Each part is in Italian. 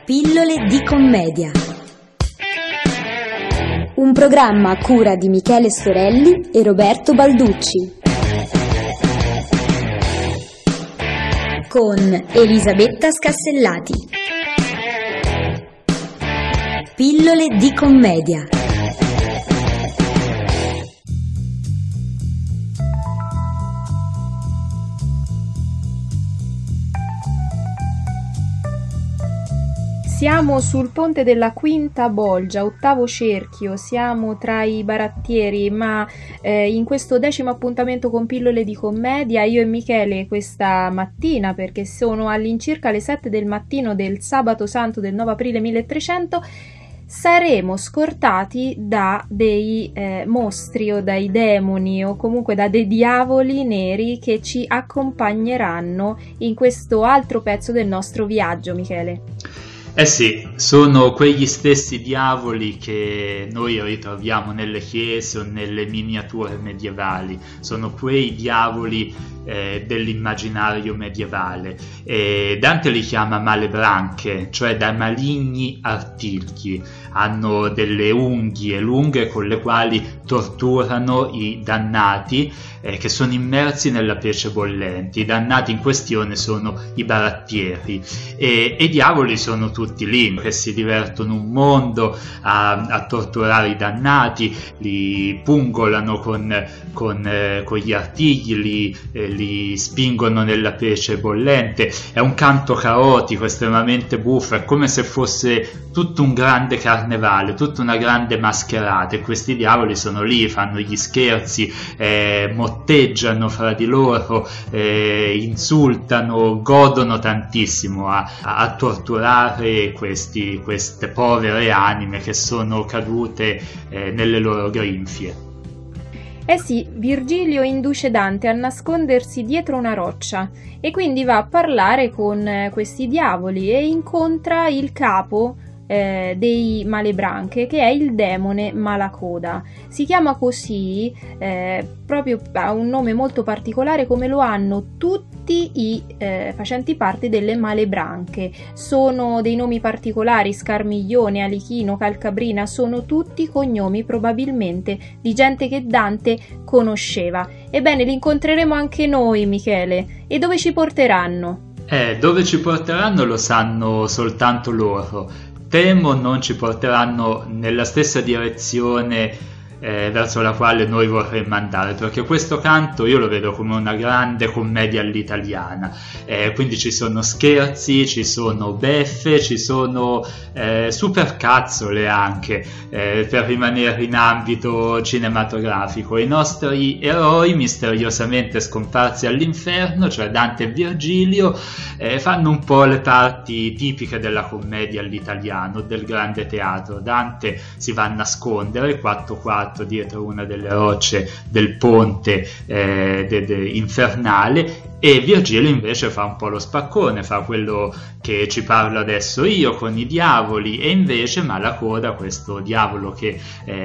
Pillole di commedia. Un programma a cura di Michele Storelli e Roberto Balducci. Con Elisabetta Scassellati. Pillole di commedia. Siamo sul ponte della Quinta Bolgia, ottavo cerchio, siamo tra i barattieri, ma in questo 10° appuntamento con Pillole di commedia, io e Michele questa mattina, perché sono all'incirca le 7 del mattino del sabato santo del 9 aprile 1300, saremo scortati da dei mostri o dai demoni o comunque da dei diavoli neri che ci accompagneranno in questo altro pezzo del nostro viaggio, Michele. Eh sì, sono quegli stessi diavoli che noi ritroviamo nelle chiese o nelle miniature medievali, sono quei diavoli dell'immaginario medievale. Dante li chiama malebranche, cioè da maligni artigli, hanno delle unghie lunghe con le quali torturano i dannati che sono immersi nella pece bollente. I dannati in questione sono i barattieri e i diavoli sono tutti lì che si divertono un mondo a torturare i dannati, li pungolano con gli artigli, li spingono nella pece bollente. È un canto caotico, estremamente buffo, è come se fosse tutto un grande carnevale, tutta una grande mascherata, e questi diavoli sono lì, fanno gli scherzi, motteggiano fra di loro, insultano, godono tantissimo a torturare queste povere anime che sono cadute nelle loro grinfie. Eh sì, Virgilio induce Dante a nascondersi dietro una roccia e quindi va a parlare con questi diavoli e incontra il capo dei malebranche, che è il demone Malacoda. Si chiama così proprio, ha un nome molto particolare, come lo hanno tutti i facenti parte delle malebranche. Sono dei nomi particolari: Scarmiglione, Alichino, Calcabrina, sono tutti cognomi probabilmente di gente che Dante conosceva. Ebbene, li incontreremo anche noi, Michele. E dove ci porteranno? Dove ci porteranno lo sanno soltanto loro. Temo non ci porteranno nella stessa direzione verso la quale noi vorremmo andare, perché questo canto io lo vedo come una grande commedia all'italiana, quindi ci sono scherzi, ci sono beffe, ci sono supercazzole anche, per rimanere in ambito cinematografico. I nostri eroi misteriosamente scomparsi all'inferno, cioè Dante e Virgilio, fanno un po' le parti tipiche della commedia all'italiano, del grande teatro. Dante si va a nascondere 4-4 dietro una delle rocce del ponte infernale, e Virgilio invece fa un po' lo spaccone, fa quello che ci parlo adesso io con i diavoli, e invece Malacoda, questo diavolo che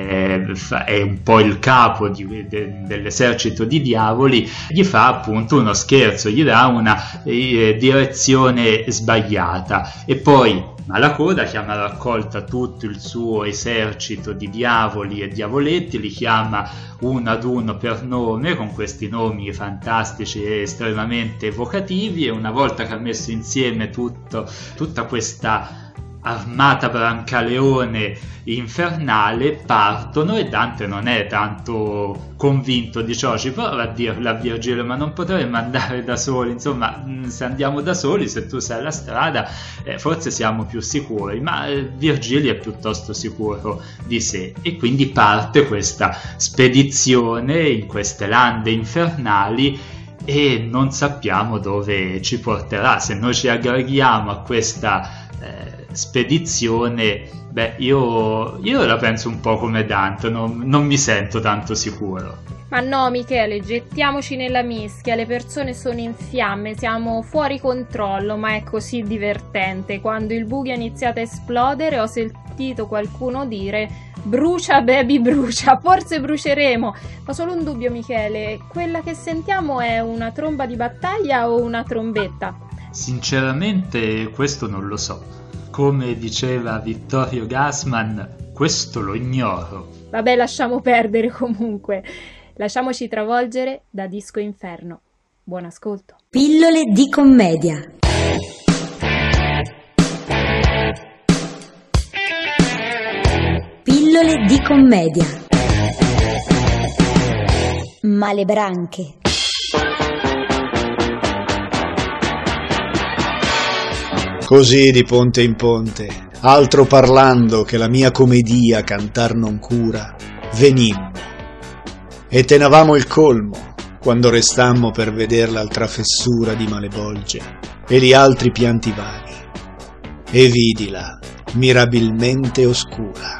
è un po' il capo dell'esercito di diavoli, gli fa appunto uno scherzo, gli dà una direzione sbagliata, e poi Malacoda chiama a raccolta tutto il suo esercito di diavoli e diavoletti, li chiama uno ad uno per nome, con questi nomi fantastici e estremamente evocativi, e una volta che ha messo insieme tutta questa armata Brancaleone infernale, partono, e Dante non è tanto convinto di ciò, ci prova a dirle a Virgilio: ma non potremmo andare da soli, insomma, se andiamo da soli, se tu sei alla strada, forse siamo più sicuri. Ma Virgilio è piuttosto sicuro di sé, e quindi parte questa spedizione in queste lande infernali, e non sappiamo dove ci porterà. Se noi ci aggreghiamo a questa spedizione, io la penso un po' come Dante, non mi sento tanto sicuro. Ma no, Michele, gettiamoci nella mischia, le persone sono in fiamme, siamo fuori controllo, ma è così divertente. Quando il buco ha iniziato a esplodere ho sentito qualcuno dire: brucia baby, brucia, forse bruceremo. Ma solo un dubbio, Michele, quella che sentiamo è una tromba di battaglia o una trombetta? Sinceramente questo non lo so. come diceva Vittorio Gassman, questo lo ignoro. Vabbè, lasciamo perdere comunque. Lasciamoci travolgere da Disco Inferno. Buon ascolto. Pillole di commedia. Pillole di commedia. Malebranche. Così di ponte in ponte, altro parlando che la mia comedia cantar non cura, venimmo e tenavamo il colmo quando restammo per veder l'altra fessura di Malebolge e gli altri pianti vani, e vidila mirabilmente oscura.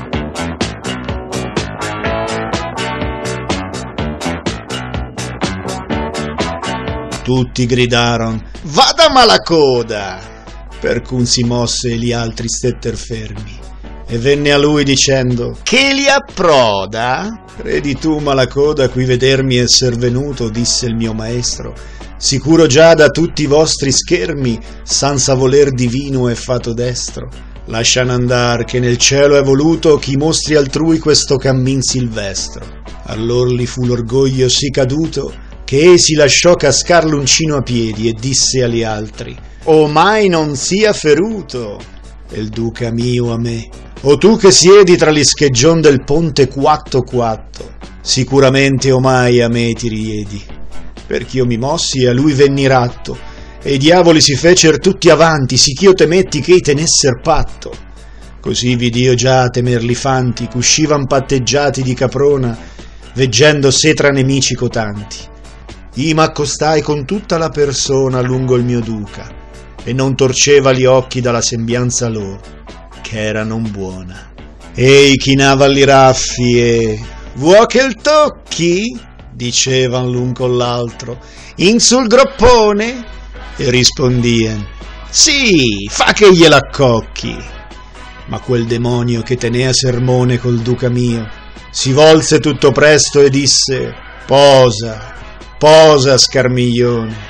Tutti gridaron "Vada Malacoda!", per cui si mosse e gli altri stetter fermi, e venne a lui dicendo "Che li approda?". "Credi tu, Malacoda, qui vedermi esser venuto", disse il mio maestro, "sicuro già da tutti i vostri schermi, senza voler divino è fatto destro. Lascian andar che nel cielo è voluto chi mostri altrui questo cammin silvestro". Allor li fu l'orgoglio sì caduto che essi lasciò cascar l'uncino a piedi e disse agli altri "O mai non sia feruto". E il duca mio a me: "O tu che siedi tra gli scheggion del ponte quatto, sicuramente o mai a me ti riedi". Perch'io mi mossi e a lui venni ratto, e i diavoli si fecer tutti avanti, sicch'io temetti che i tenesser patto. Così vid'io già temerli fanti, c'uscivan patteggiati di caprona, veggendo se tra nemici cotanti. I m'accostai con tutta la persona lungo il mio duca, e non torceva gli occhi dalla sembianza loro, che era non buona. Ei chinava gli raffi e "Vuoi che il tocchi?", dicevan l'un con l'altro, "in sul groppone?". E rispondien "Sì, fa che gliel'accocchi". Ma quel demonio che tenea sermone col duca mio si volse tutto presto e disse "Posa, posa, scarmiglione".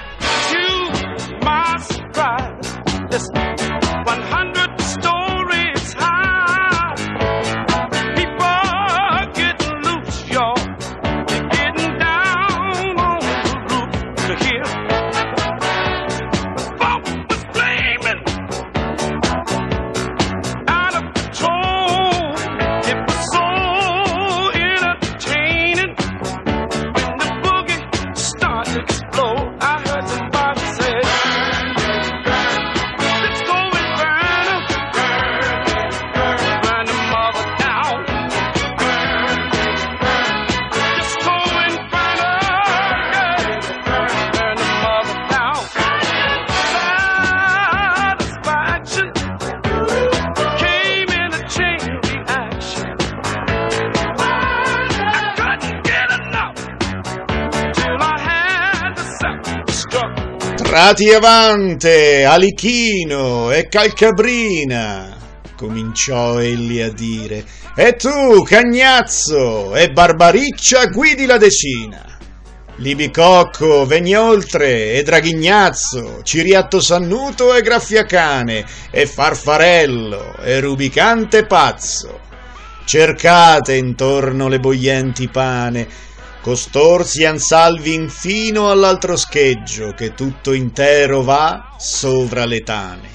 "Trati avante, Alichino e Calcabrina", cominciò egli a dire, "e tu, Cagnazzo e Barbariccia, guidi la decina. Libicocco, vegni oltre, e Draghignazzo, Ciriatto Sannuto e Graffiacane, e Farfarello, e Rubicante Pazzo. Cercate intorno le boienti pane, costor sian salvi infino all'altro scheggio, che tutto intero va sovra le tane".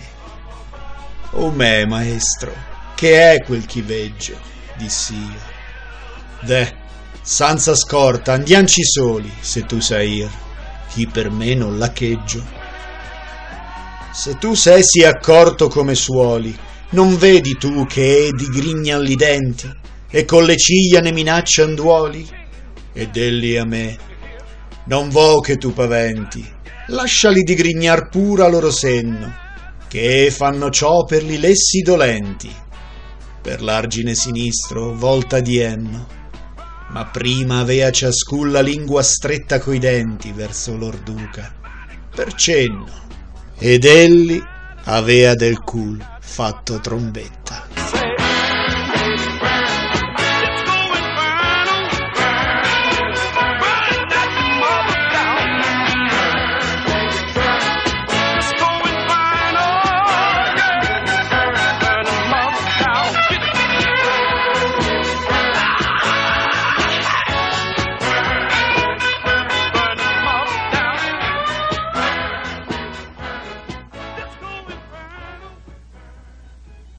"O me, maestro, che è quel chiveggio?", dissi io. "Deh, senza scorta, andianci soli, se tu sai ir, chi per me non laccheggio". "Se tu sei sì accorto come suoli, non vedi tu che e digrignan li denti, e con le ciglia ne minaccian duoli?". Ed egli a me: "Non vo che tu paventi, lasciali digrignar pura loro senno, che fanno ciò per li lessi dolenti". Per l'argine sinistro volta dienno, ma prima avea ciascun la lingua stretta coi denti verso lor duca, per cenno, ed egli avea del cul fatto trombetta.